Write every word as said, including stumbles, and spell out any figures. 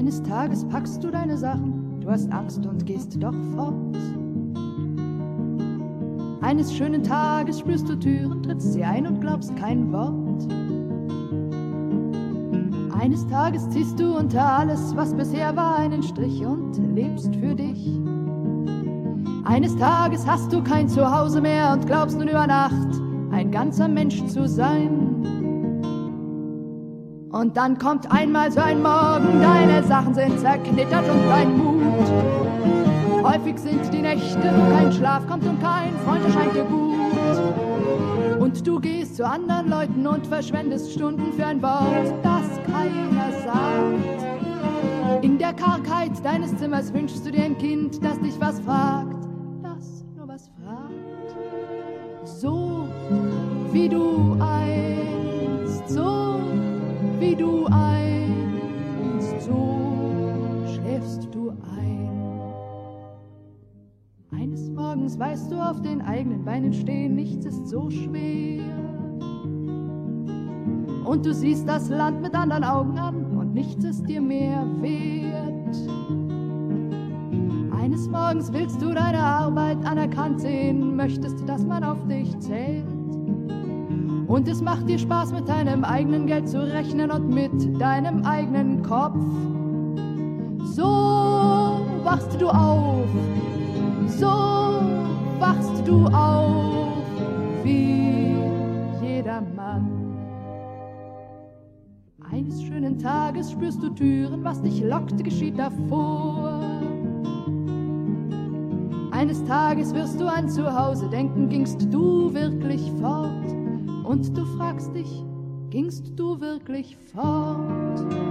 Eines Tages packst du deine Sachen, du hast Angst und gehst doch fort. Eines schönen Tages spürst du Türen, trittst sie ein und glaubst kein Wort. Eines Tages ziehst du unter alles, was bisher war, einen Strich und lebst für dich. Eines Tages hast du kein Zuhause mehr und glaubst nun über Nacht ein ganzer Mensch zu sein. Und dann kommt einmal so ein Morgen, deine Sachen sind zerknittert und dein Mut. Häufig sind die Nächte, wo kein Schlaf kommt und kein Freund erscheint dir gut. Und du gehst zu anderen Leuten und verschwendest Stunden für ein Wort, das keiner sagt. In der Kargheit deines Zimmers wünschst du dir ein Kind, das dich was fragt, das nur was fragt. So wie du einst, so wie du einst, so schläfst du ein. Eines Morgens weißt du auf den eigenen Beinen stehen, nichts ist so schwer. Und du siehst das Land mit anderen Augen an und nichts ist dir mehr wert. Eines Morgens willst du deine Arbeit anerkannt sehen, möchtest, dass man auf dich zählt. Und es macht dir Spaß, mit deinem eigenen Geld zu rechnen und mit deinem eigenen Kopf. So wachst du auf, so wachst du auf, wie jeder Mann. Eines schönen Tages spürst du Türen, was dich lockt, geschieht davor. Eines Tages wirst du an Zuhause denken, gingst du wirklich fort? Und du fragst dich, gingst du wirklich fort?